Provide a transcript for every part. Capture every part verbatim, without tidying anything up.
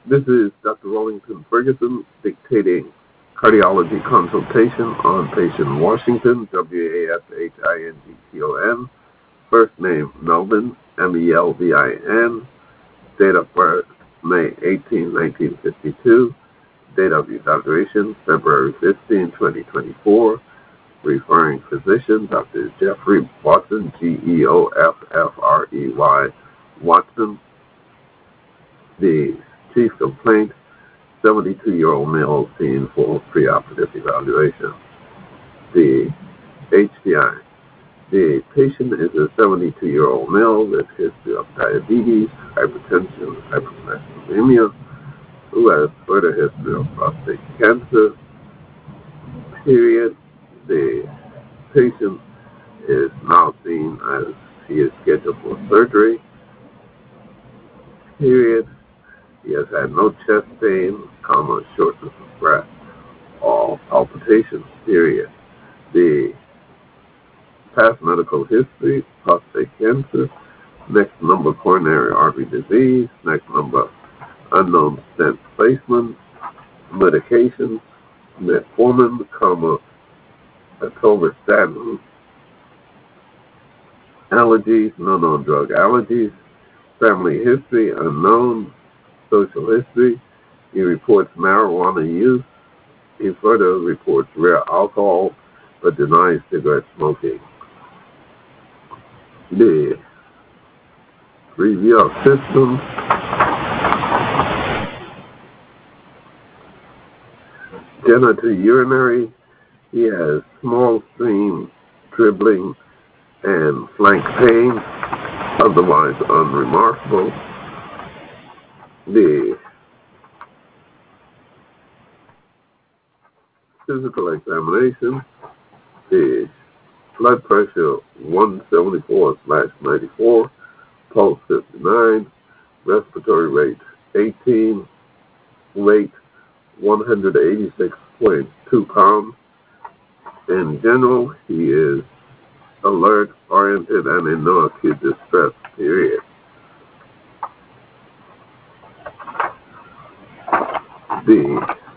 This is Doctor Wellington Ferguson dictating cardiology consultation on patient Washington, W A S H I N G T O N, first name Melvin, M E L V I N, date of birth May eighteenth, nineteen fifty-two, date of evaluation February fifteenth, twenty twenty-four, referring physician Doctor Jeffrey Watson, G E O F F R E Y, Watson. The chief complaint, seventy-two-year-old male seen for preoperative evaluation. The H D I. The patient is a seventy-two-year-old male with history of diabetes, hypertension, hypercholesterolemia, who has further history of prostate cancer. Period. The patient is now seen as he is scheduled for surgery. Period. He has had no chest pain, comma, shortness of breath, or palpitations, period. The past medical history, prostate cancer, next number coronary artery disease, next number unknown stent placement, medications, metformin, comma, atorvastatin, allergies, no known drug allergies, family history, unknown, social history. He reports marijuana use. He further reports rare alcohol, but denies cigarette smoking. The review of systems. Genitourinary. He has small stream dribbling and flank pain, otherwise unremarkable. The physical examination, the blood pressure one seventy-four slash ninety-four, pulse fifty-nine, respiratory rate eighteen, weight one hundred eighty-six point two pounds. In general, he is alert, oriented, and in no acute distress, period. The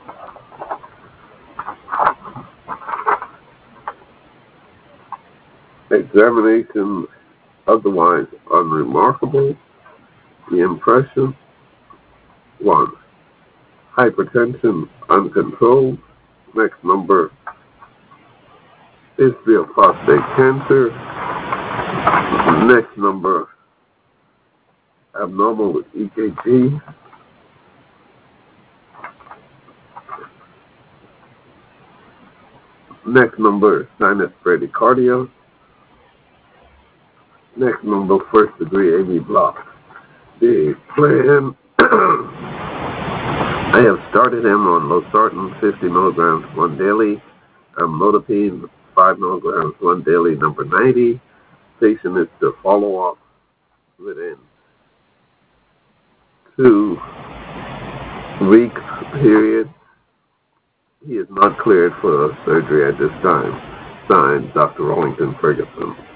examination, otherwise unremarkable. The impression, one, hypertension uncontrolled. Next number, history of prostate cancer. Next number, abnormal with E K G. Next number, sinus bradycardia. Next number, first degree A V block. The plan, I have started him on losartan fifty milligrams one daily, amlodipine five milligrams one daily, number ninety. Patient is to follow up within two weeks period. He is not cleared for surgery at this time. Signed, Doctor Wellington Ferguson.